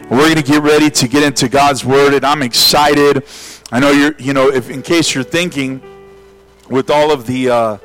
We're going to get ready to get into God's Word, and I'm excited. I know if in case you're thinking, with all of the, how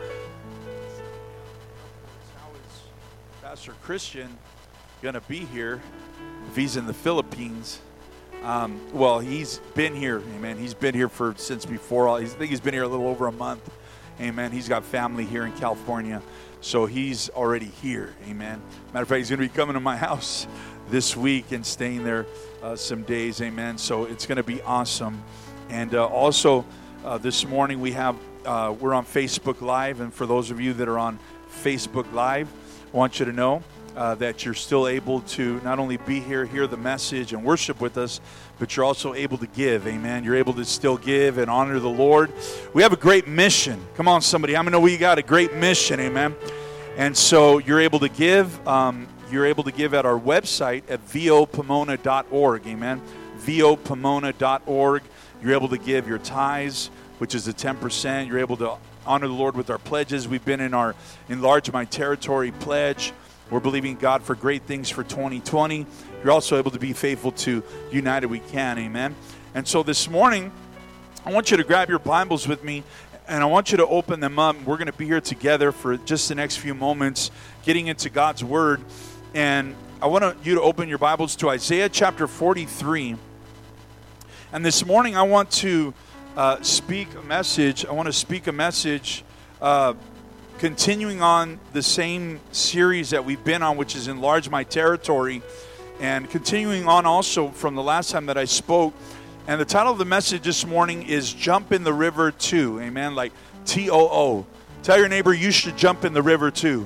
is Pastor Christian going to be here if he's in the Philippines? Well, he's been here, amen. He's been here since before. I think he's been here a little over a month, amen. He's got family here in California, so he's already here, amen. Matter of fact, he's going to be coming to my house this week and staying there some days, amen. So it's going to be awesome. And also this morning we're on Facebook Live, and for those of you that are on Facebook Live, I want you to know that you're still able to not only be here, hear the message, and worship with us, but you're also able to give, amen. You're able to still give and honor the Lord. We have a great mission. Come on, somebody. I know we got a great mission, amen. And so you're able to give. You're able to give at our website at vopomona.org, amen. vopomona.org. You're able to give your tithes, which is the 10%. You're able to honor the Lord with our pledges. We've been in our Enlarge My Territory pledge. We're believing God for great things for 2020. You're also able to be faithful to United We Can, amen. And so this morning, I want you to grab your Bibles with me, and I want you to open them up. We're going to be here together for just the next few moments, getting into God's Word. And I want you to open your Bibles to Isaiah chapter 43. And this morning I want to speak a message. I want to speak a message continuing on the same series that we've been on, which is Enlarge My Territory, and continuing on also from the last time that I spoke. And the title of the message this morning is Jump in the River Too. Amen, like T-O-O. Tell your neighbor, you should jump in the river too.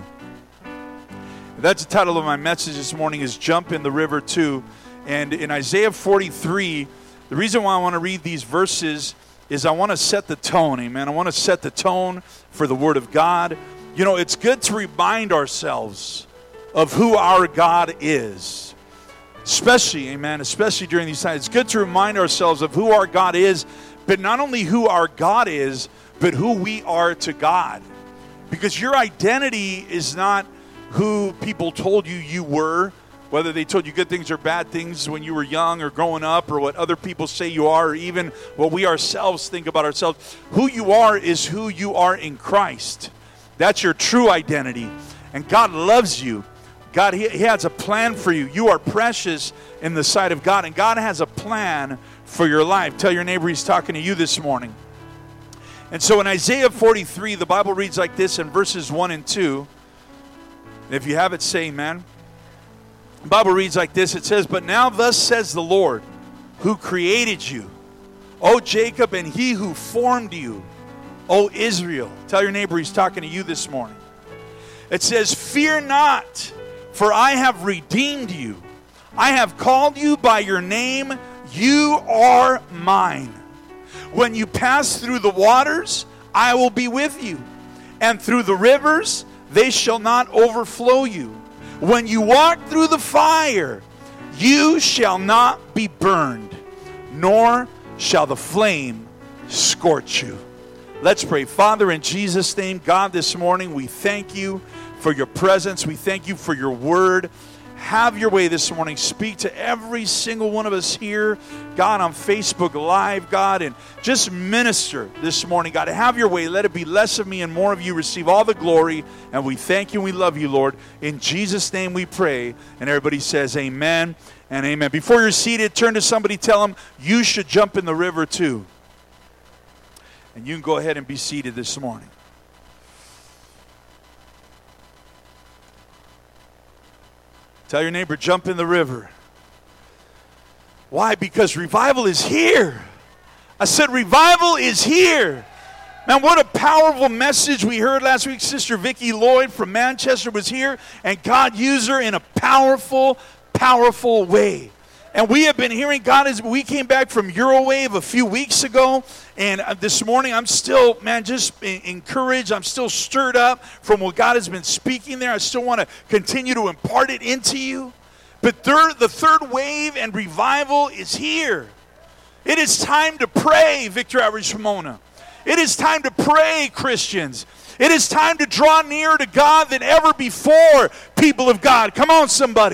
That's the title of my message this morning, is Jump in the River Too. And in Isaiah 43, the reason why I want to read these verses is I want to set the tone, amen. I want to set the tone for the Word of God. You know, it's good to remind ourselves of who our God is. Especially, amen, especially during these times. It's good to remind ourselves of who our God is, but not only who our God is, but who we are to God. Because your identity is not who people told you were, whether they told you good things or bad things when you were young or growing up, or what other people say you are, or even what we ourselves think about ourselves. Who you are is who you are in Christ. That's your true identity. And God loves you. God, He has a plan for you. You are precious in the sight of God, and God has a plan for your life. Tell your neighbor He's talking to you this morning. And so in Isaiah 43, the Bible reads like this in verses 1 and 2. If you have it, say amen. The Bible reads like this. It says, "But now thus says the Lord, who created you, O Jacob, and He who formed you, O Israel." Tell your neighbor He's talking to you this morning. It says, "Fear not, for I have redeemed you. I have called you by your name. You are mine. When you pass through the waters, I will be with you. And through the rivers, they shall not overflow you. When you walk through the fire, you shall not be burned, nor shall the flame scorch you." Let's pray. Father, in Jesus' name, God, this morning, we thank you for your presence. We thank you for your word. Have your way this morning. Speak to every single one of us here, God, on Facebook Live, God, and just minister this morning, God. Have your way. Let it be less of me and more of you. Receive all the glory, and we thank you and we love you, Lord. In Jesus' name we pray, and everybody says amen and amen. Before you're seated, turn to somebody, tell them, you should jump in the river too. And you can go ahead and be seated this morning. Tell your neighbor, jump in the river. Why? Because revival is here. I said revival is here. Man, what a powerful message we heard last week. Sister Vicki Lloyd from Manchester was here, and God used her in a powerful, powerful way. And we have been hearing God as we came back from Eurowave a few weeks ago. And this morning I'm still, just encouraged. I'm still stirred up from what God has been speaking there. I still want to continue to impart it into you. But the third wave and revival is here. It is time to pray, Victory Outreach Pomona. It is time to pray, Christians. It is time to draw nearer to God than ever before, people of God. Come on, somebody.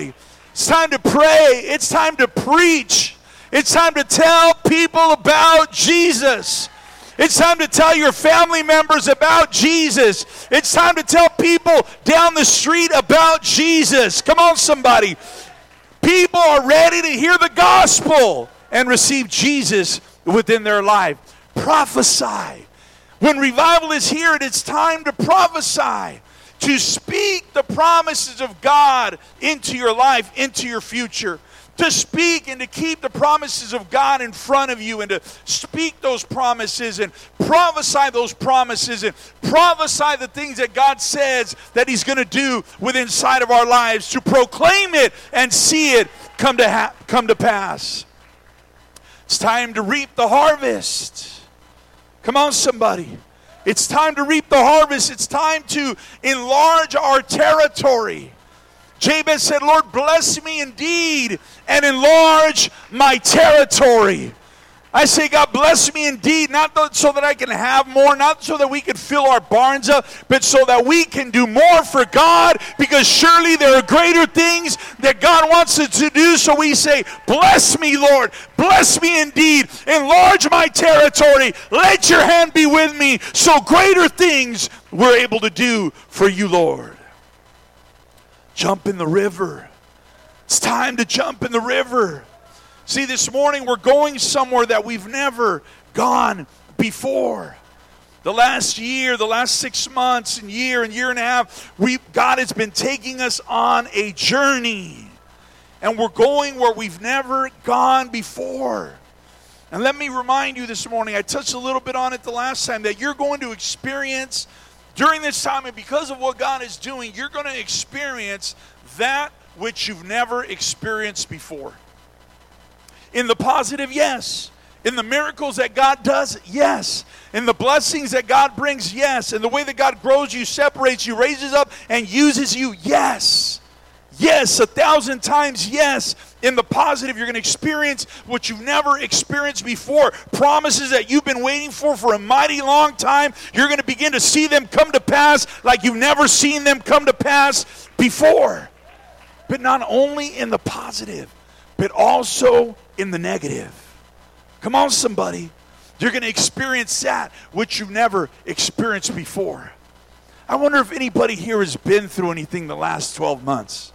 It's time to pray. It's time to preach. It's time to tell people about Jesus. It's time to tell your family members about Jesus. It's time to tell people down the street about Jesus. Come on, somebody. People are ready to hear the gospel and receive Jesus within their life. Prophesy. When revival is here, it's time to prophesy, to speak the promises of God into your life, into your future. To speak and to keep the promises of God in front of you, and to speak those promises and prophesy those promises and prophesy the things that God says that He's going to do within inside of our lives, to proclaim it and see it come to pass. It's time to reap the harvest. Come on, somebody. It's time to reap the harvest. It's time to enlarge our territory. Jabez said, Lord, bless me indeed and enlarge my territory. I say, God, bless me indeed, not so that I can have more, not so that we can fill our barns up, but so that we can do more for God, because surely there are greater things that God wants us to do. So we say, bless me, Lord, bless me indeed, enlarge my territory, let your hand be with me, so greater things we're able to do for you, Lord. Jump in the river. It's time to jump in the river. See, this morning we're going somewhere that we've never gone before. The last year, the last 6 months and year and a half, God has been taking us on a journey. And we're going where we've never gone before. And let me remind you this morning, I touched a little bit on it the last time, that you're going to experience during this time, and because of what God is doing, you're going to experience that which you've never experienced before. In the positive, yes. In the miracles that God does, yes. In the blessings that God brings, yes. In the way that God grows you, separates you, raises up, and uses you, yes. Yes, 1,000 times yes. In the positive, you're going to experience what you've never experienced before. Promises that you've been waiting for a mighty long time. You're going to begin to see them come to pass like you've never seen them come to pass before. But not only in the positive, but also in the negative. Come on, somebody. You're going to experience that which you've never experienced before. I wonder if anybody here has been through anything the last 12 months.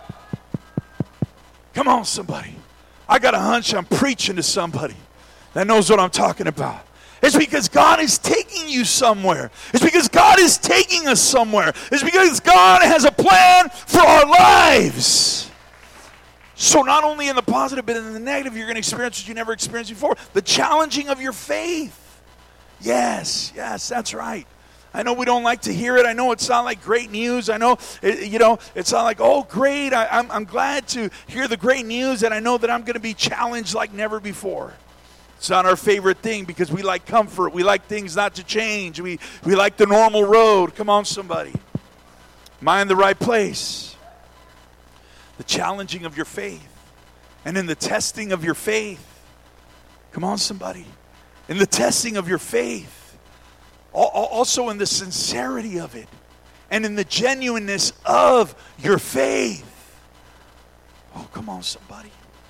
Come on, somebody. I got a hunch I'm preaching to somebody that knows what I'm talking about. It's because God is taking you somewhere. It's because God is taking us somewhere. It's because God has a plan for our lives. So not only in the positive, but in the negative, you're going to experience what you never experienced before. The challenging of your faith. Yes, that's right. I know we don't like to hear it. I know it's not like great news. I know, it's not like, oh, great. I'm glad to hear the great news, and I know that I'm going to be challenged like never before. It's not our favorite thing because we like comfort. We like things not to change. We like the normal road. Come on, somebody. Am I in the right place? The challenging of your faith. And in the testing of your faith. Come on, somebody. In the testing of your faith. Also in the sincerity of it. And in the genuineness of your faith. Oh, come on, somebody.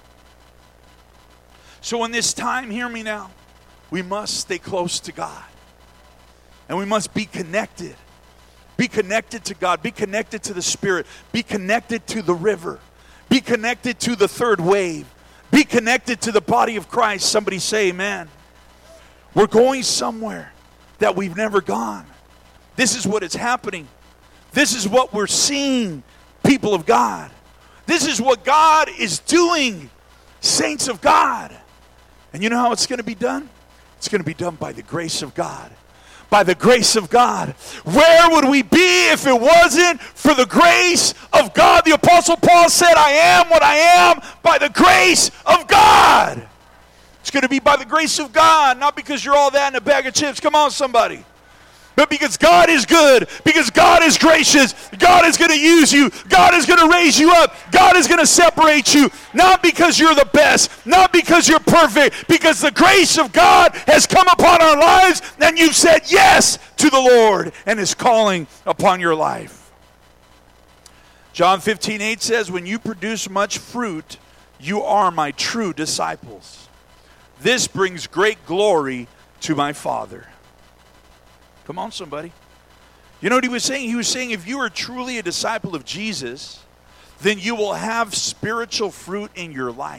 So in this time, hear me now, we must stay close to God. And we must be connected. Be connected to God. Be connected to the Spirit. Be connected to the river. Be connected to the third wave. Be connected to the body of Christ. Somebody say amen. We're going somewhere that we've never gone. This is what is happening. This is what we're seeing, people of God. This is what God is doing, saints of God. And you know how it's going to be done? It's going to be done by the grace of God. By the grace of God. Where would we be if it wasn't for the grace of God? The Apostle Paul said, I am what I am by the grace of God. It's going to be by the grace of God, not because you're all that in a bag of chips. Come on, somebody. But because God is good, because God is gracious, God is going to use you, God is going to raise you up, God is going to separate you, not because you're the best, not because you're perfect, because the grace of God has come upon our lives, and you've said yes to the Lord and His calling upon your life. John 15:8 says, when you produce much fruit, you are my true disciples. This brings great glory to my Father. Come on, somebody. You know what he was saying? He was saying if you are truly a disciple of Jesus, then you will have spiritual fruit in your life.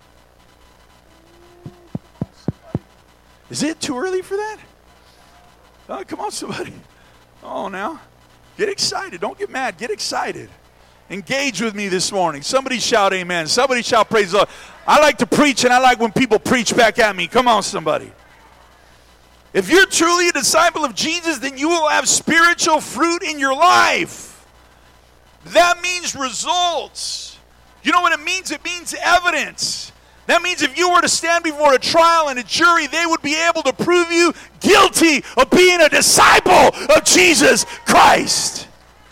Is it too early for that? Oh, come on, somebody. Oh, now. Get excited. Don't get mad. Get excited. Engage with me this morning. Somebody shout amen. Somebody shout praise the Lord. I like to preach, and I like when people preach back at me. Come on, somebody. If you're truly a disciple of Jesus, then you will have spiritual fruit in your life. That means results. You know what it means? It means evidence. That means if you were to stand before a trial and a jury, they would be able to prove you guilty of being a disciple of Jesus Christ.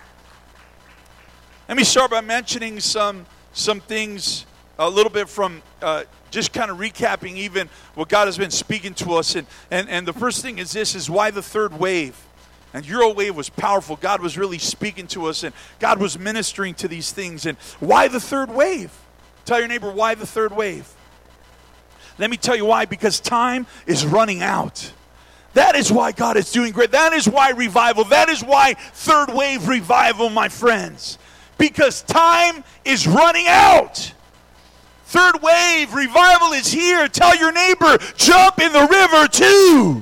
Let me start by mentioning some things a little bit from just kind of recapping even what God has been speaking to us. And the first thing is this, is why the third wave. And Eurowave was powerful. God was really speaking to us, and God was ministering to these things. And why the third wave? Tell your neighbor, why the third wave? Let me tell you why. Because time is running out. That is why God is doing great. That is why revival. That is why third wave revival, my friends. Because time is running out. Third wave revival is here. Tell your neighbor, jump in the river too.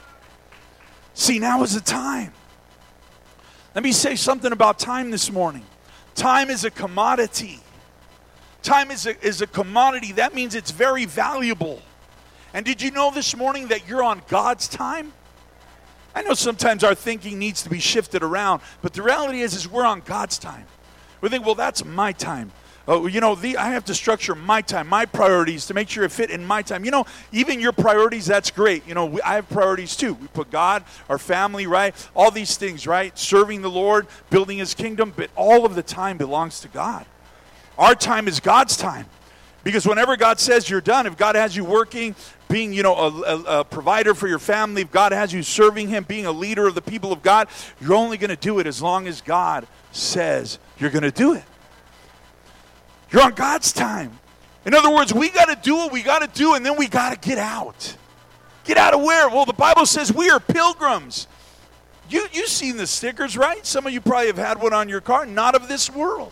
See, now is the time. Let me say something about time this morning. Time is a commodity. Time is a commodity. That means it's very valuable. And did you know this morning that you're on God's time? I know sometimes our thinking needs to be shifted around, but the reality is we're on God's time. We think, well, that's my time. Oh, you know, I have to structure my time, my priorities to make sure it fit in my time. You know, even your priorities, that's great. You know, I have priorities too. We put God, our family, right? All these things, right? Serving the Lord, building His kingdom, but all of the time belongs to God. Our time is God's time. Because whenever God says you're done, if God has you working, being, you know, a provider for your family, if God has you serving Him, being a leader of the people of God, you're only going to do it as long as God says you're going to do it. You're on God's time. In other words, we got to do what we got to do, and then we got to get out. Get out of where? Well, the Bible says we are pilgrims. You've seen the stickers, right? Some of you probably have had one on your car. Not of this world.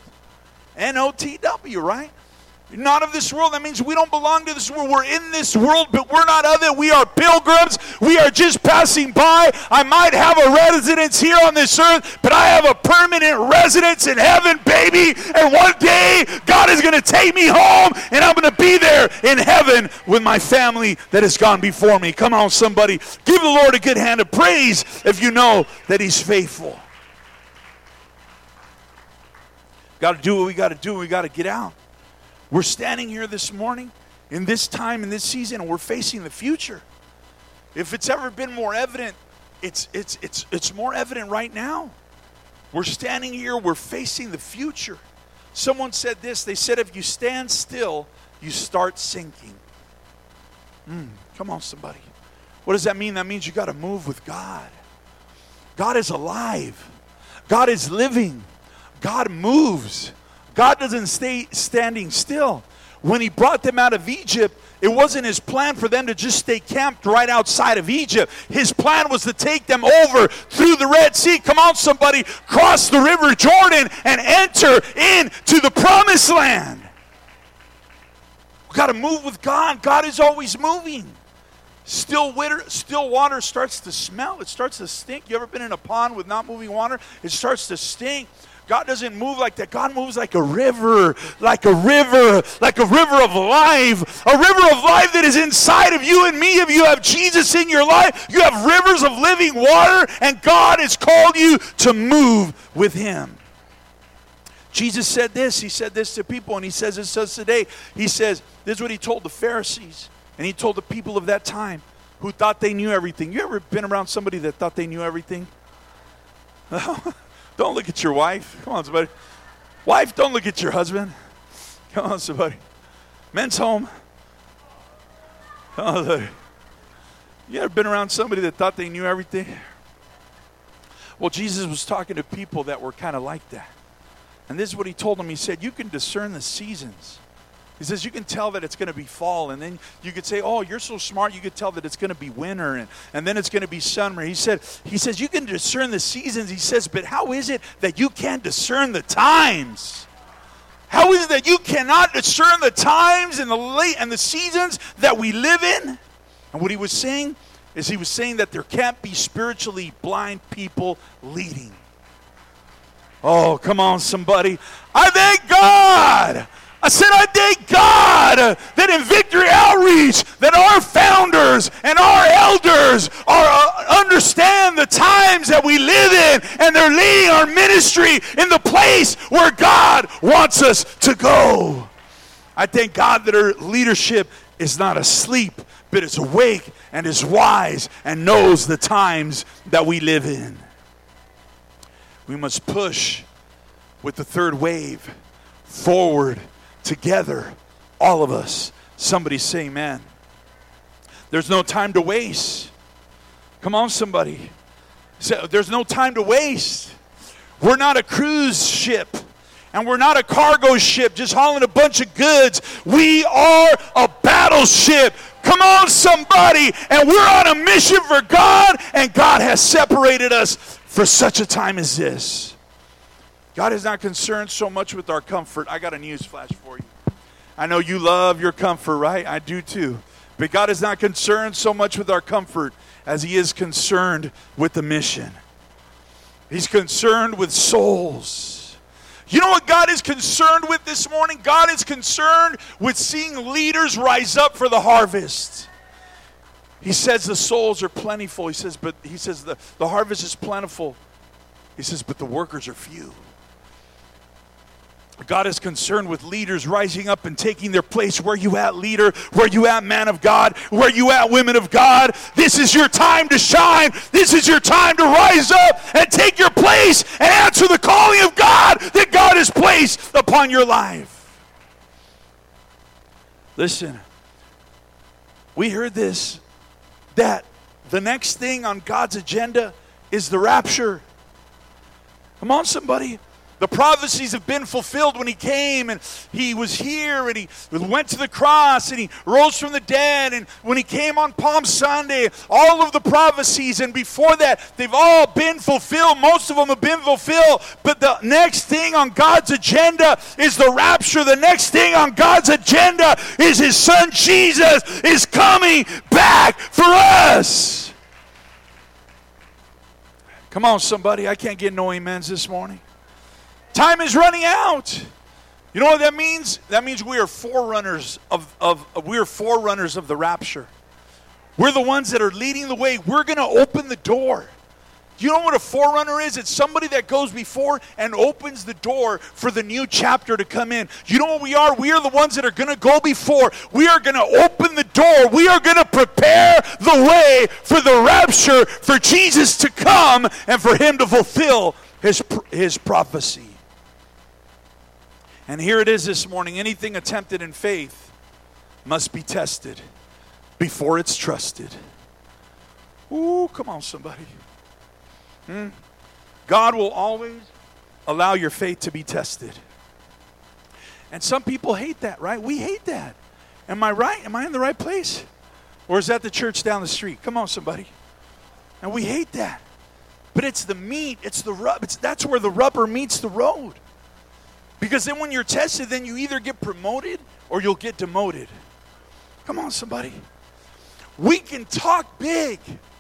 NOTW, right? Not of this world. That means we don't belong to this world. We're in this world, but we're not of it. We are pilgrims. We are just passing by. I might have a residence here on this earth, but I have a permanent residence in heaven, baby. And one day, God is going to take me home, and I'm going to be there in heaven with my family that has gone before me. Come on, somebody. Give the Lord a good hand of praise if you know that He's faithful. Got to do what we got to do. We got to get out. We're standing here this morning in this time, in this season, and we're facing the future. If it's ever been more evident, it's more evident right now. We're standing here, we're facing the future. Someone said this, they said if you stand still, you start sinking. Come on, somebody. What does that mean? That means you got to move with God. God is alive. God is living. God moves. God doesn't stay standing still. When He brought them out of Egypt, it wasn't His plan for them to just stay camped right outside of Egypt. His plan was to take them over through the Red Sea. Come on, somebody. Cross the river Jordan and enter into the promised land. We've got to move with God. God is always moving. Still water starts to smell. It starts to stink. You ever been in a pond with not moving water? It starts to stink. God doesn't move like that. God moves like a river of life. A river of life that is inside of you and me. If you have Jesus in your life, you have rivers of living water, and God has called you to move with Him. Jesus said this. He said this to people, and He says this to us today. He says, this is what He told the Pharisees, and He told the people of that time who thought they knew everything. You ever been around somebody that thought they knew everything? Don't look at your wife. Come on, somebody. Wife, don't look at your husband. Come on, somebody. Men's home. Come on, somebody. You ever been around somebody that thought they knew everything? Well, Jesus was talking to people that were kind of like that. And this is what he told them. He said, you can discern the seasons. He says, you can tell that it's going to be fall. And then you could say, oh, you're so smart. You could tell that it's going to be winter. And then it's going to be summer. He says, you can discern the seasons. He says, but how is it that you can't discern the times? How is it that you cannot discern the times and the seasons that we live in? And what he was saying is he was saying that there can't be spiritually blind people leading. Oh, come on, somebody. I thank God. I said, I thank God that in Victory Outreach, that our founders and our elders understand the times that we live in, and they're leading our ministry in the place where God wants us to go. I thank God that our leadership is not asleep, but is awake and is wise and knows the times that we live in. We must push with the third wave forward together, all of us. Somebody say amen. There's no time to waste. Come on, somebody. There's no time to waste. We're not a cruise ship, and we're not a cargo ship just hauling a bunch of goods. We are a battleship. Come on, somebody. And we're on a mission for God, and God has separated us for such a time as this. God is not concerned so much with our comfort. I got a news flash for you. I know you love your comfort, right? I do too. But God is not concerned so much with our comfort as he is concerned with the mission. He's concerned with souls. You know what God is concerned with this morning? God is concerned with seeing leaders rise up for the harvest. He says the souls are plentiful. He says the harvest is plentiful. He says, but the workers are few. God is concerned with leaders rising up and taking their place. Where you at, leader? Where you at, man of God? Where you at, women of God? This is your time to shine. This is your time to rise up and take your place and answer the calling of God that God has placed upon your life. Listen, we heard this, that the next thing on God's agenda is the rapture. Come on, somebody. The prophecies have been fulfilled when he came and he was here and he went to the cross and he rose from the dead, and when he came on Palm Sunday, all of the prophecies, and before that, they've all been fulfilled. Most of them have been fulfilled, but the next thing on God's agenda is the rapture. The next thing on God's agenda is his son Jesus is coming back for us. Come on, somebody. I can't get no amens this morning. Time is running out. You know what that means? That means we are forerunners of the rapture. We're the ones that are leading the way. We're going to open the door. You know what a forerunner is? It's somebody that goes before and opens the door for the new chapter to come in. You know what we are? We are the ones that are going to go before. We are going to open the door. We are going to prepare the way for the rapture, for Jesus to come and for him to fulfill his prophecy. And here it is this morning. Anything attempted in faith must be tested before it's trusted. Ooh, come on, somebody. God will always allow your faith to be tested. And some people hate that, right? We hate that. Am I right? Am I in the right place? Or is that the church down the street? Come on, somebody. And we hate that. But it's the meat, it's the rub. That's where the rubber meets the road. Because then when you're tested, then you either get promoted or you'll get demoted. Come on, somebody. We can talk big.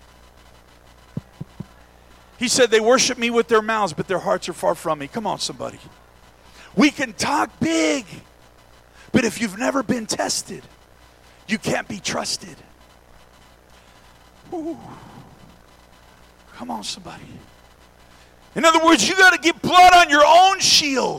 He said they worship me with their mouths, but their hearts are far from me. Come on, somebody. We can talk big, but if you've never been tested, you can't be trusted. Ooh. Come on, somebody. In other words, you got to get blood on your own shield.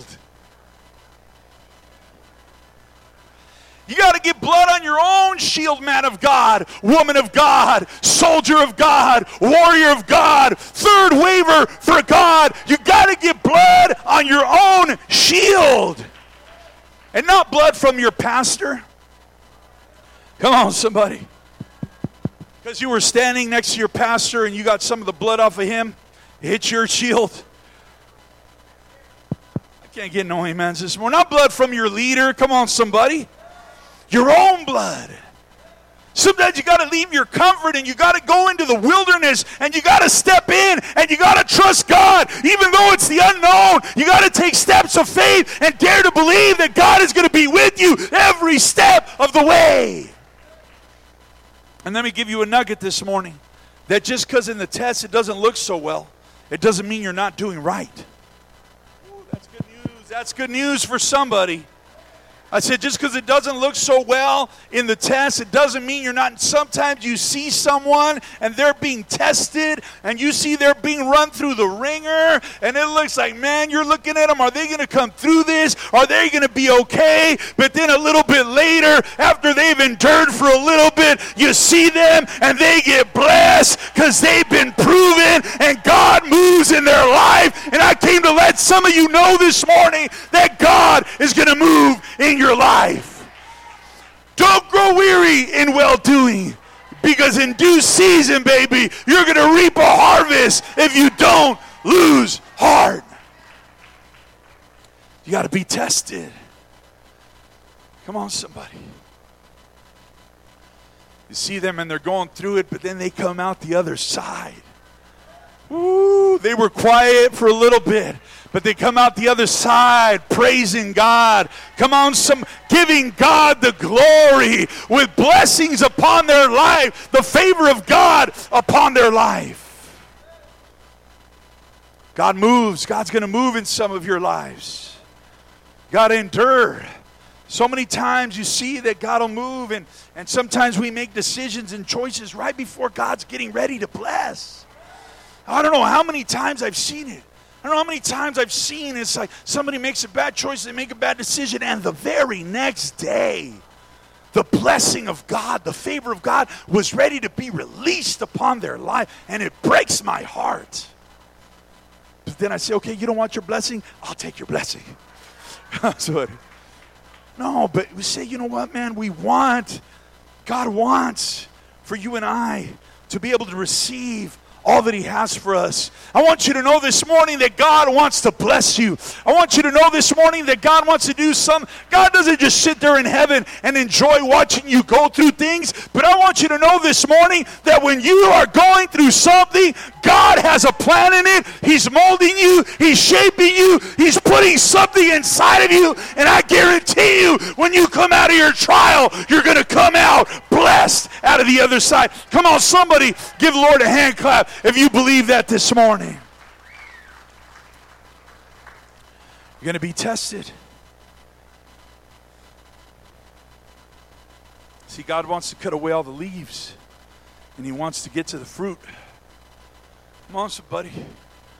You got to get blood on your own shield, man of God, woman of God, soldier of God, warrior of God, third waver for God. You got to get blood on your own shield. And not blood from your pastor. Come on, somebody. Because you were standing next to your pastor and you got some of the blood off of him. It hit your shield. I Can't get no amens this morning. Not blood from your leader. Come on, somebody. Your own blood. Sometimes you got to leave your comfort and you got to go into the wilderness and you got to step in and you got to trust God. Even though it's the unknown, you got to take steps of faith and dare to believe that God is going to be with you every step of the way. And let me give you a nugget this morning. That just because in the test it doesn't look so well, it doesn't mean you're not doing right. Ooh, that's good news. That's good news for somebody. I said, just because it doesn't look so well in the test, it doesn't mean you're not. Sometimes you see someone and they're being tested and you see they're being run through the ringer and it looks like, man, you're looking at them. Are they going to come through this? Are they going to be okay? But then a little bit later, after they've endured for a little bit, you see them and they get blessed because they've been proven and God moves in their life. And I came to let some of you know this morning that God is going to move in your life. Don't grow weary in well-doing, because in due season, baby, you're going to reap a harvest if you don't lose heart. You got to be tested. Come on, somebody. You see them and they're going through it, but then they come out the other side. Ooh, they were quiet for a little bit, but they come out the other side praising God. Come on, giving God the glory with blessings upon their life, the favor of God upon their life. God moves. God's going to move in some of your lives. Got to endure. So many times you see that God will move, and sometimes we make decisions and choices right before God's getting ready to bless. I don't know how many times I've seen it. I don't know how many times I've seen it's like somebody makes a bad choice, they make a bad decision, and the very next day, the blessing of God, the favor of God was ready to be released upon their life, and it breaks my heart. But then I say, okay, you don't want your blessing? I'll take your blessing. No, but we say, you know what, man, God wants for you and I to be able to receive all that he has for us. I want you to know this morning that God wants to bless you. I want you to know this morning that God wants to do something. God doesn't just sit there in heaven and enjoy watching you go through things, but I want you to know this morning that when you are going through something, God has a plan in it. He's molding you. He's shaping you. He's putting something inside of you, and I guarantee you, when you come out of your trial, you're going to come out blessed out of the other side. Come on, somebody give the Lord a hand clap if you believe that this morning. You're going to be tested. See, God wants to cut away all the leaves, and he wants to get to the fruit. Come on, somebody. He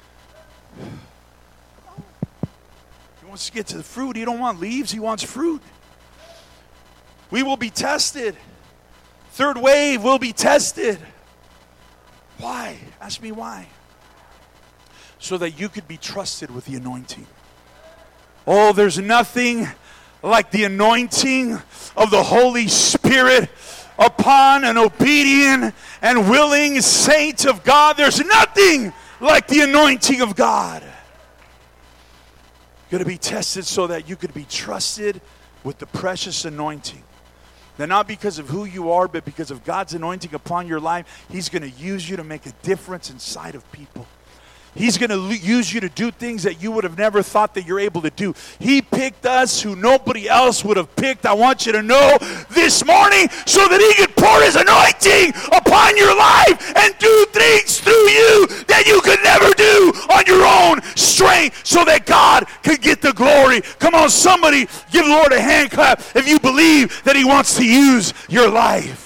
wants to get to the fruit. He don't want leaves. He wants fruit. We will be tested. Third wave will be tested. Why? Ask me why. So that you could be trusted with the anointing. Oh, there's nothing like the anointing of the Holy Spirit upon an obedient and willing saint of God. There's nothing like the anointing of God. You're going to be tested so that you could be trusted with the precious anointing. Now, not because of who you are, but because of God's anointing upon your life. He's going to use you to make a difference inside of people. He's going to use you to do things that you would have never thought that you're able to do. He picked us who nobody else would have picked. I want you to know this morning so that he could pour his anointing upon your life and do things through you that you could never do on your own strength, so that God could get the glory. Come on, somebody give the Lord a hand clap if you believe that he wants to use your life.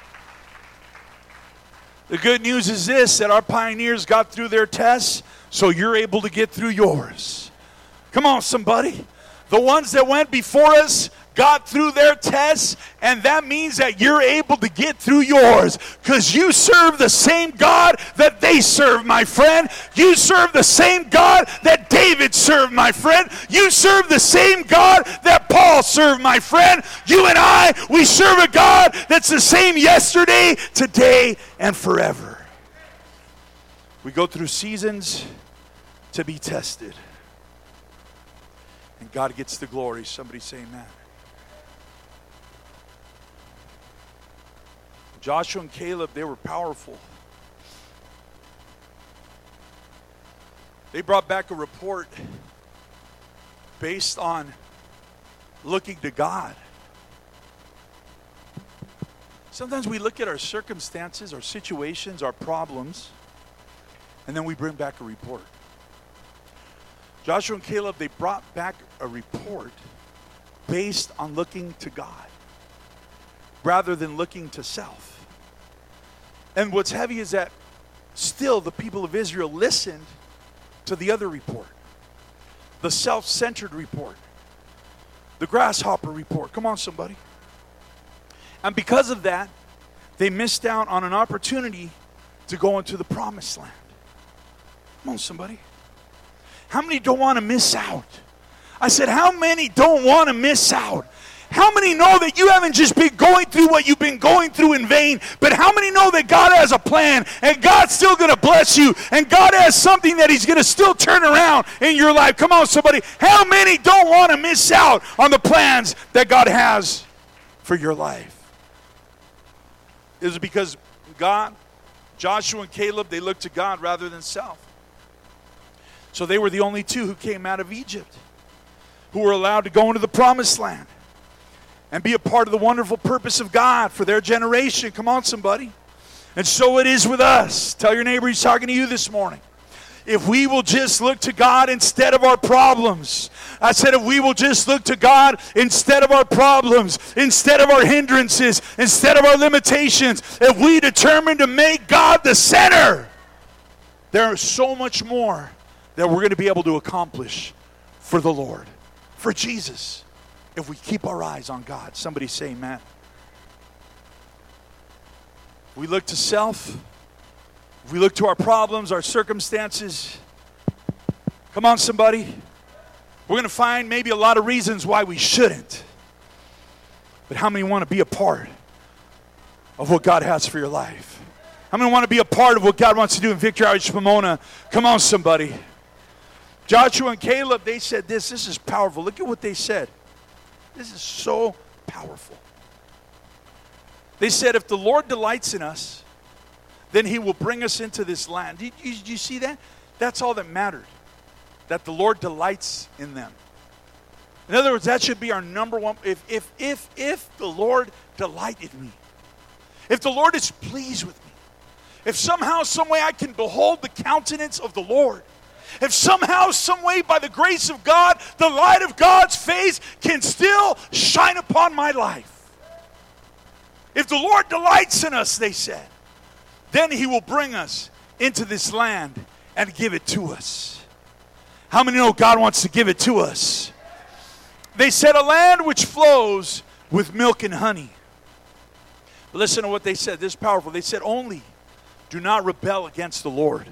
The good news is this, that our pioneers got through their tests, so you're able to get through yours. Come on, somebody. The ones that went before us got through their tests, and that means that you're able to get through yours, because you serve the same God that they serve, my friend. You serve the same God that David served, my friend. You serve the same God that Paul served, my friend. You and I, we serve a God that's the same yesterday, today, and forever. We go through seasons to be tested. God gets the glory. Somebody say amen. Joshua and Caleb, they were powerful. They brought back a report based on looking to God. Sometimes we look at our circumstances, our situations, our problems, and then we bring back a report. Joshua and Caleb, they brought back a report based on looking to God rather than looking to self. And what's heavy is that still the people of Israel listened to the other report, the self-centered report, the grasshopper report. Come on, somebody. And because of that, they missed out on an opportunity to go into the promised land. Come on, somebody. How many don't want to miss out? I said, how many don't want to miss out? How many know that you haven't just been going through what you've been going through in vain, but how many know that God has a plan and God's still going to bless you and God has something that He's going to still turn around in your life? Come on, somebody. How many don't want to miss out on the plans that God has for your life? Is it because God, Joshua and Caleb, they looked to God rather than self? So they were the only two who came out of Egypt, who were allowed to go into the promised land and be a part of the wonderful purpose of God for their generation. Come on, somebody. And so it is with us. Tell your neighbor, he's talking to you this morning. If we will just look to God instead of our problems. I said if we will just look to God instead of our problems, instead of our hindrances, instead of our limitations, if we determine to make God the center, there is so much more that we're going to be able to accomplish for the Lord, for Jesus, if we keep our eyes on God. Somebody say amen. We look to self. We look to our problems, our circumstances. Come on, somebody. We're going to find maybe a lot of reasons why we shouldn't. But how many want to be a part of what God has for your life? How many want to be a part of what God wants to do in Victory Outreach Pomona? Come on, somebody. Joshua and Caleb, they said this. This is powerful. Look at what they said. This is so powerful. They said, if the Lord delights in us, then He will bring us into this land. Did you see that? That's all that mattered. That the Lord delights in them. In other words, that should be our number one. If the Lord delighted me, if the Lord is pleased with me, if somehow, some way I can behold the countenance of the Lord, if somehow, some way, by the grace of God, the light of God's face can still shine upon my life. If the Lord delights in us, they said, then He will bring us into this land and give it to us. How many know God wants to give it to us? They said, a land which flows with milk and honey. But listen to what they said. This is powerful. They said, only do not rebel against the Lord.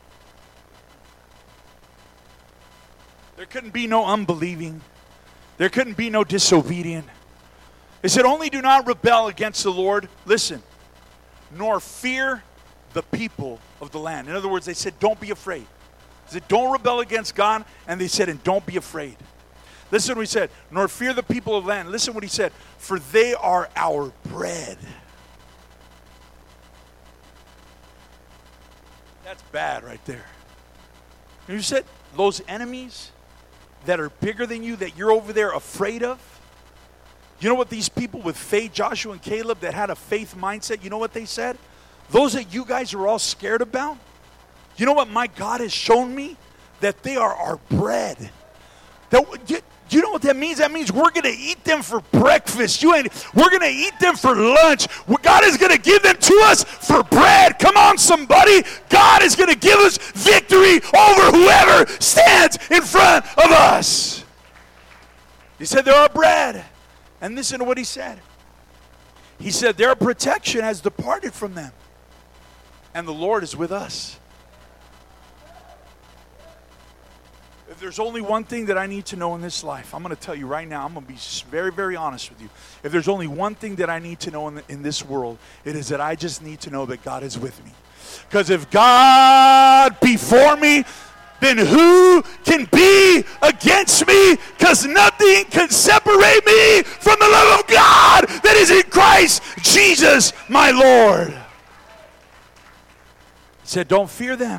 There couldn't be no unbelieving. There couldn't be no disobedient. They said, only do not rebel against the Lord. Listen, nor fear the people of the land. In other words, they said, don't be afraid. They said, don't rebel against God. And they said, and don't be afraid. Listen what He said, nor fear the people of the land. Listen what He said, for they are our bread. That's bad right there. You said, those enemies that are bigger than you, that you're over there afraid of. You know what these people with faith, Joshua and Caleb, that had a faith mindset, you know what they said? Those that you guys are all scared about, you know what my God has shown me? That they are our bread. You know what that means? That means we're going to eat them for breakfast. We're going to eat them for lunch. God is going to give them to us for bread. Come on, somebody. God is going to give us victory over whoever stands in front of us. He said they're our bread. And listen to what He said. He said their protection has departed from them. And the Lord is with us. If there's only one thing that I need to know in this life, I'm going to tell you right now, I'm going to be very, very honest with you. If there's only one thing that I need to know in this world, it is that I just need to know that God is with me. Because if God be for me, then who can be against me? Because nothing can separate me from the love of God that is in Christ Jesus my Lord. He said, don't fear them.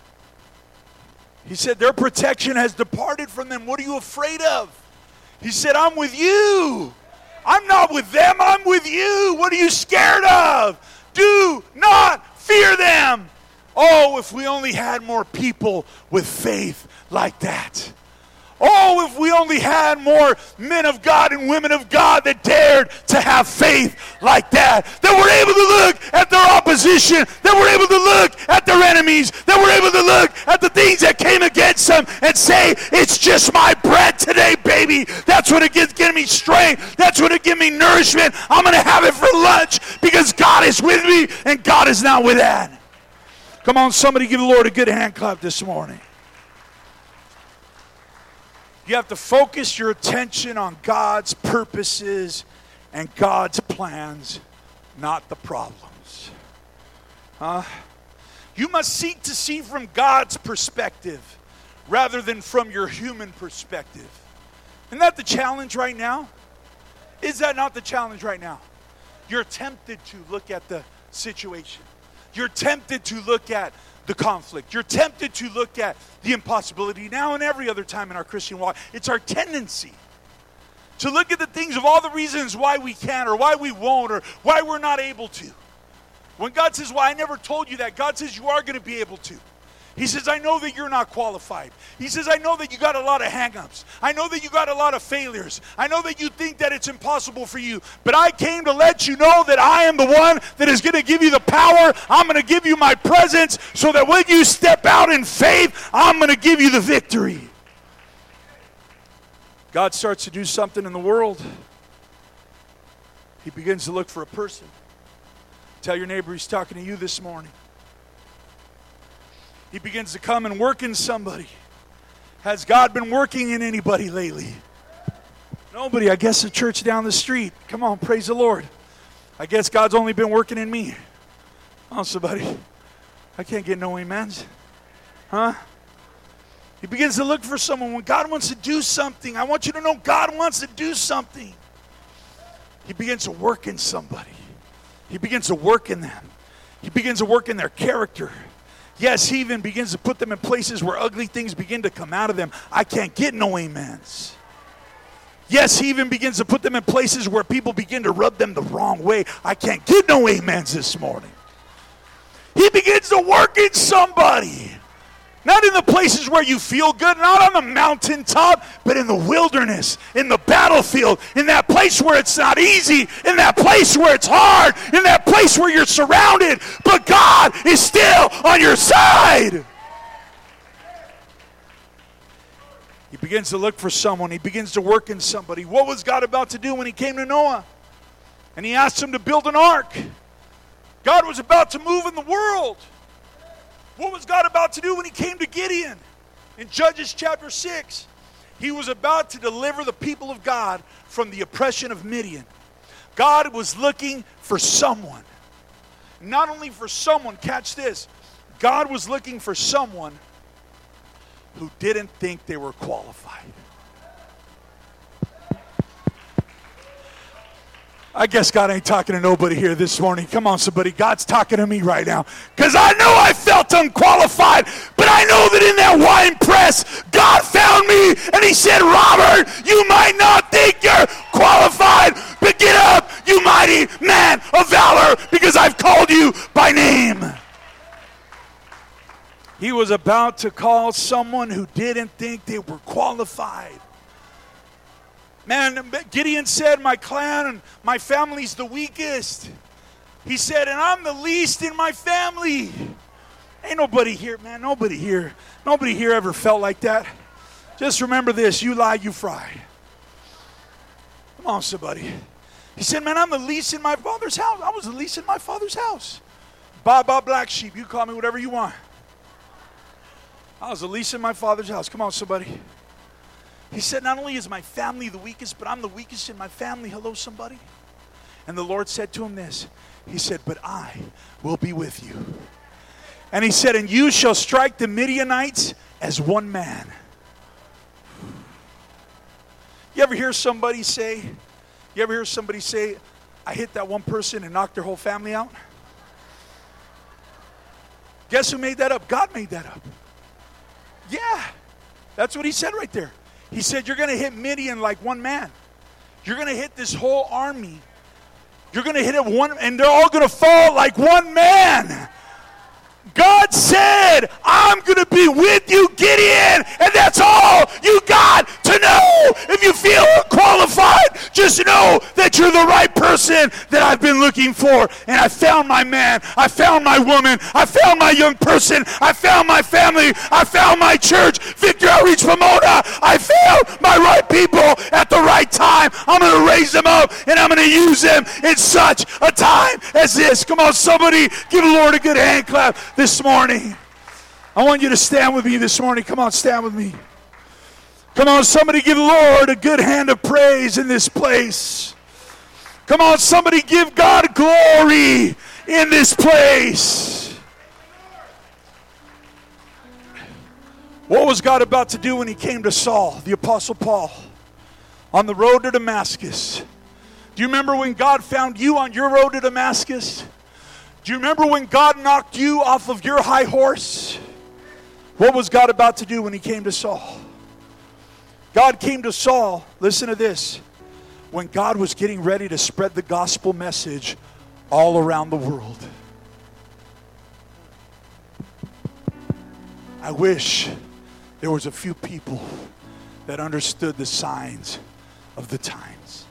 He said, their protection has departed from them. What are you afraid of? He said, I'm with you. I'm not with them, I'm with you. What are you scared of? Do not fear them. Oh, if we only had more people with faith like that. Oh, if we only had more men of God and women of God that dared to have faith like that. That were able to look at their opposition. That were able to look at their enemies. That were able to look at the things that came against them and say, it's just my bread today, baby. That's what it gives me strength. That's what it gives me nourishment. I'm going to have it for lunch because God is with me and God is not with that. Come on, somebody give the Lord a good hand clap this morning. You have to focus your attention on God's purposes and God's plans, not the problems. You must seek to see from God's perspective rather than from your human perspective. Isn't that the challenge right now? Is that not the challenge right now? You're tempted to look at the situation. You're tempted to look at the conflict. You're tempted to look at the impossibility. Now and every other time in our Christian walk, it's our tendency to look at the things of all the reasons why we can't or why we won't or why we're not able to. When God says, well, I never told you that, God says you are going to be able to. He says, I know that you're not qualified. He says, I know that you got a lot of hang-ups. I know that you got a lot of failures. I know that you think that it's impossible for you. But I came to let you know that I am the one that is going to give you the power. I'm going to give you my presence so that when you step out in faith, I'm going to give you the victory. God starts to do something in the world. He begins to look for a person. Tell your neighbor he's talking to you this morning. He begins to come and work in somebody. Has God been working in anybody lately? Nobody. I guess the church down the street. Come on, praise the Lord. I guess God's only been working in me. Come on, somebody. I can't get no amens. He begins to look for someone. When God wants to do something, I want you to know God wants to do something. He begins to work in somebody. He begins to work in them. He begins to work in their character. Yes, he even begins to put them in places where ugly things begin to come out of them. I can't get no amens. Yes, he even begins to put them in places where people begin to rub them the wrong way. I can't get no amens this morning. He begins to work in somebody. Not in the places where you feel good, not on the mountaintop, but in the wilderness, in the battlefield, in that place where it's not easy, in that place where it's hard, in that place where you're surrounded, but God is still on your side. He begins to look for someone. He begins to work in somebody. What was God about to do when he came to Noah? And he asked him to build an ark. God was about to move in the world. What was God about to do when he came to Gideon? In Judges chapter 6, he was about to deliver the people of God from the oppression of Midian. God was looking for someone. Not only for someone, catch this, God was looking for someone who didn't think they were qualified. I guess God ain't talking to nobody here this morning. Come on, somebody. God's talking to me right now. Because I know I felt unqualified, but I know that in that wine press, God found me and he said, Robert, you might not think you're qualified, but get up, you mighty man of valor, because I've called you by name. He was about to call someone who didn't think they were qualified. Man, Gideon said, my clan and my family's the weakest. He said, and I'm the least in my family. Ain't nobody here, man, nobody here ever felt like that. Just remember this, you lie, you fry. Come on, somebody. He said, man, I'm the least in my father's house. I was the least in my father's house. Baba Black Sheep, you call me whatever you want. I was the least in my father's house. Come on, somebody. He said, not only is my family the weakest, but I'm the weakest in my family. Hello, somebody. And the Lord said to him this. He said, but I will be with you. And he said, and you shall strike the Midianites as one man. You ever hear somebody say, I hit that one person and knocked their whole family out? Guess who made that up? God made that up. Yeah, that's what he said right there. He said, you're going to hit Midian like one man. You're going to hit this whole army. You're going to hit it one, and they're all going to fall like one man. God said, I'm going to be with you, Gideon, and that's all you got to know. If you feel unqualified, just know that you're the right person that I've been looking for. And I found my man. I found my woman. I found my young person. I found my family. I found my church, Victory Outreach Pomona. I found my right people at the right time. I'm going to raise them up, and I'm going to use them in such a time as this. Come on, somebody, give the Lord a good hand clap this morning. I want you to stand with me this morning. Come on, stand with me. Come on, somebody give the Lord a good hand of praise in this place. Come on, somebody give God glory in this place. What was God about to do when he came to Saul, the Apostle Paul, on the road to Damascus? Do you remember when God found you on your road to Damascus? Do you remember when God knocked you off of your high horse? What was God about to do when he came to Saul? God came to Saul, listen to this, when God was getting ready to spread the gospel message all around the world. I wish there was a few people that understood the signs of the times.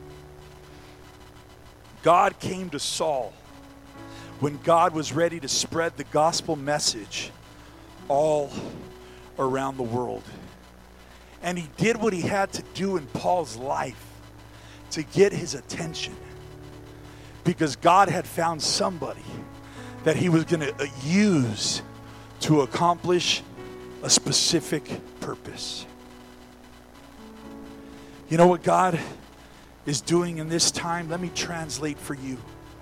God came to Saul when God was ready to spread the gospel message all around the world. And he did what he had to do in Paul's life to get his attention, because God had found somebody that he was going to use to accomplish a specific purpose. You know what God is doing in this time? Let me translate for you.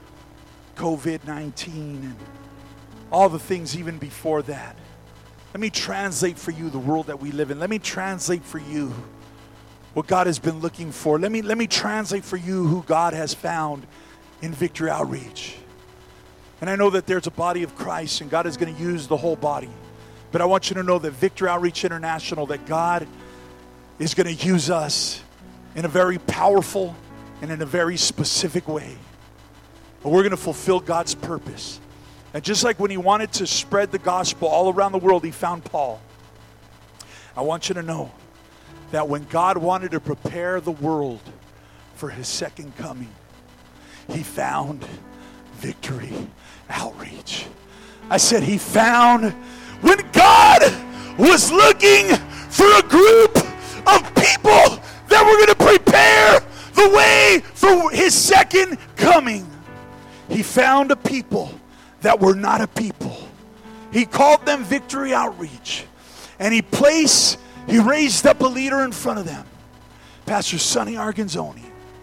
COVID-19 and all the things even before that. Let me translate for you the world that we live in. Let me translate for you what God has been looking for. Let me translate for you who God has found in Victory Outreach. And I know that there's a body of Christ and God is going to use the whole body. But I want you to know that Victory Outreach International, that God is going to use us in a very powerful and in a very specific way. But we're going to fulfill God's purpose. And just like when he wanted to spread the gospel all around the world, he found Paul. I want you to know that when God wanted to prepare the world for his second coming, he found Victory Outreach. I said he found, when God was looking for a group of people that were going to prepare the way for his second coming, he found a people that were not a people. He called them Victory Outreach. And he raised up a leader in front of them, Pastor Sonny Arganzoni.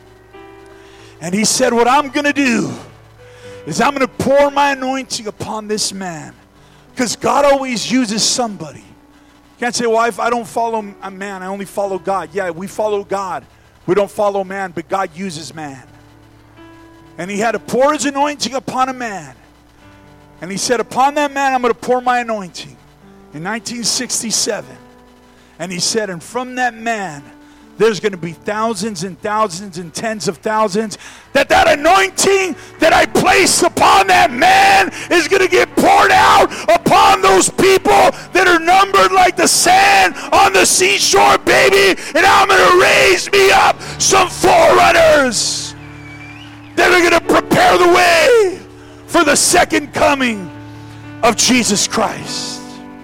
And he said, what I'm going to do is I'm going to pour my anointing upon this man. Because God always uses somebody. You can't say, well, if I don't follow a man, I only follow God. Yeah, we follow God. We don't follow man, but God uses man. And he had to pour his anointing upon a man. And he said, upon that man, I'm going to pour my anointing. In 1967. And he said, and from that man, there's going to be thousands and thousands and tens of thousands. That anointing that I place upon that man is going to get poured out upon those people that are numbered like the sand on the seashore, baby. And I'm going to raise me up some forerunners that are going to prepare the way for the second coming of Jesus Christ.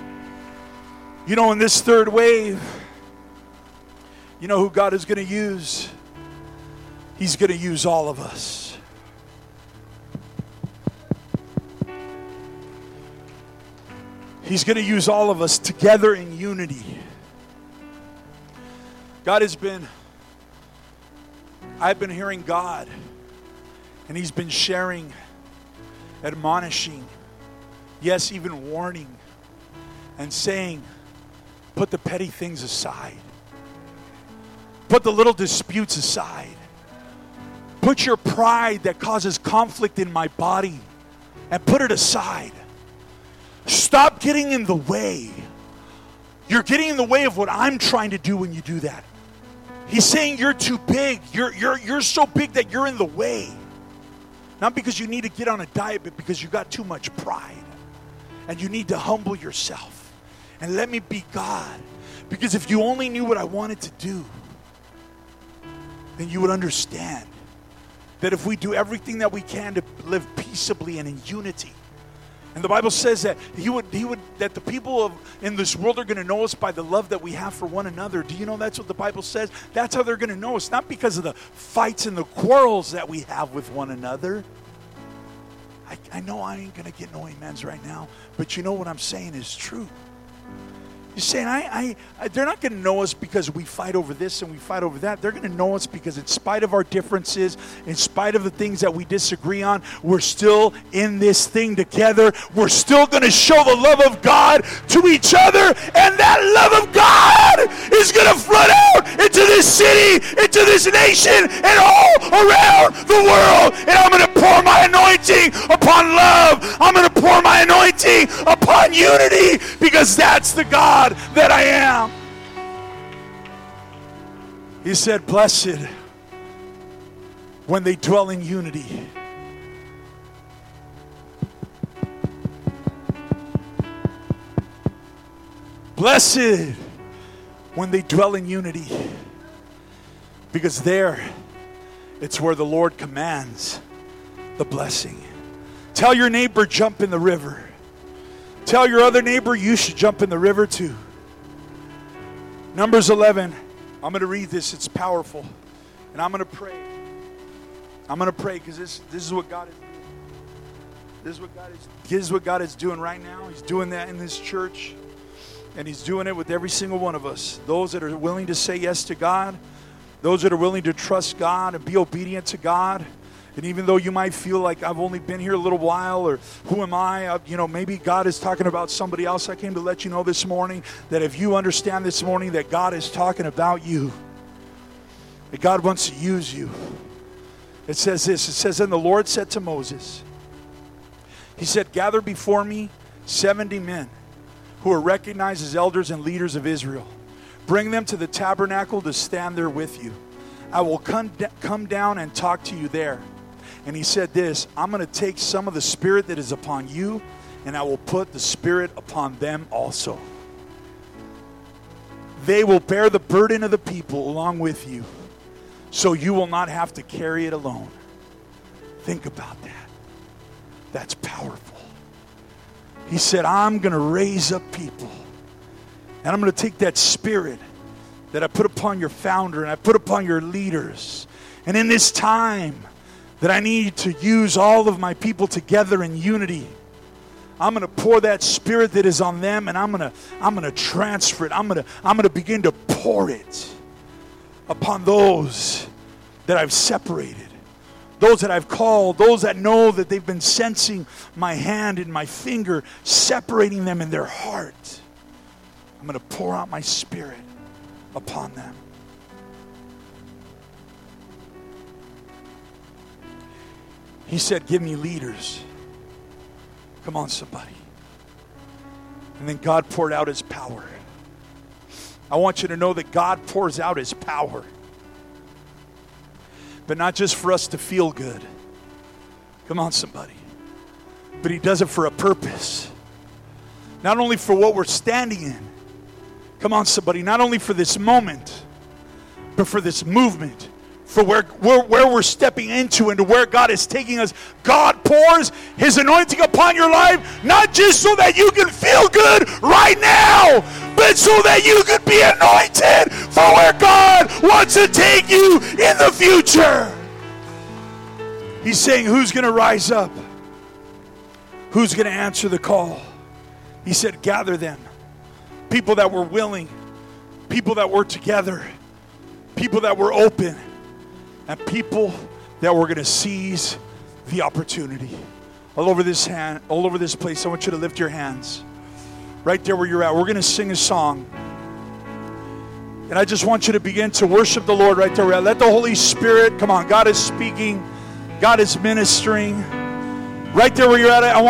You know, in this third wave, you know who God is going to use? He's going to use all of us. He's going to use all of us together in unity. I've been hearing God, and he's been sharing, admonishing Yes, even warning and saying, put the petty things aside. Put the little disputes aside. Put your pride that causes conflict in my body and put it aside. Stop getting in the way. You're getting in the way of what I'm trying to do when you do that. He's saying you're too big. You're so big that you're in the way. Not because you need to get on a diet, but because you got too much pride. And you need to humble yourself. And let me be God. Because if you only knew what I wanted to do, then you would understand that if we do everything that we can to live peaceably and in unity, and the Bible says that that the people in this world are going to know us by the love that we have for one another. Do you know that's what the Bible says? That's how they're going to know us, not because of the fights and the quarrels that we have with one another. I know I ain't going to get no amens right now, but you know what I'm saying is true. You're saying, they're not going to know us because we fight over this and we fight over that. They're going to know us because in spite of our differences, in spite of the things that we disagree on, we're still in this thing together. We're still going to show the love of God to each other. And that love of God is going to flood out into this city, into this nation, and all around the world. And I'm going to pour my anointing upon love. I'm going to pour my anointing upon unity, because that's the God that I am. He said, blessed when they dwell in unity. Blessed when they dwell in unity, because there it's where the Lord commands the blessing. Tell your neighbor, jump in the river. Tell your other neighbor you should jump in the river too. Numbers 11. I'm going to read this. It's powerful. And I'm going to pray. I'm going to pray because this is what God is doing. This is what God is doing right now. He's doing that in this church. And He's doing it with every single one of us. Those that are willing to say yes to God. Those that are willing to trust God and be obedient to God. And even though you might feel like I've only been here a little while, or who am I? Maybe God is talking about somebody else. I came to let you know this morning that if you understand this morning that God is talking about you, that God wants to use you. It says this. It says, and the Lord said to Moses, He said, gather before me 70 men who are recognized as elders and leaders of Israel. Bring them to the tabernacle to stand there with you. I will come down and talk to you there. And he said this, I'm going to take some of the spirit that is upon you, and I will put the spirit upon them also. They will bear the burden of the people along with you, so you will not have to carry it alone. Think about that. That's powerful. He said, I'm going to raise up people, and I'm going to take that spirit that I put upon your founder and I put upon your leaders. And in this time that I need to use all of my people together in unity, I'm going to pour that spirit that is on them, and I'm going to transfer it. I'm going to begin to pour it upon those that I've separated, those that I've called, those that know that they've been sensing my hand and my finger separating them in their heart. I'm going to pour out my spirit upon them. He said, give me leaders. Come on, somebody. And then God poured out His power. I want you to know that God pours out His power. But not just for us to feel good. Come on, somebody. But He does it for a purpose. Not only for what we're standing in. Come on, somebody. Not only for this moment, but for this movement. For where we're stepping into and to where God is taking us. God pours His anointing upon your life, not just so that you can feel good right now, but so that you can be anointed for where God wants to take you in the future. He's saying, who's going to rise up? Who's going to answer the call? He said, gather them. People that were willing, people that were together, people that were open, and people that were going to seize the opportunity. all over this place. I want you to lift your hands right there where you're at. We're going to sing a song. And I just want you to begin to worship the Lord right there where you're at. Let the Holy Spirit, come on, God is speaking. God is ministering. Right there where you're at, I want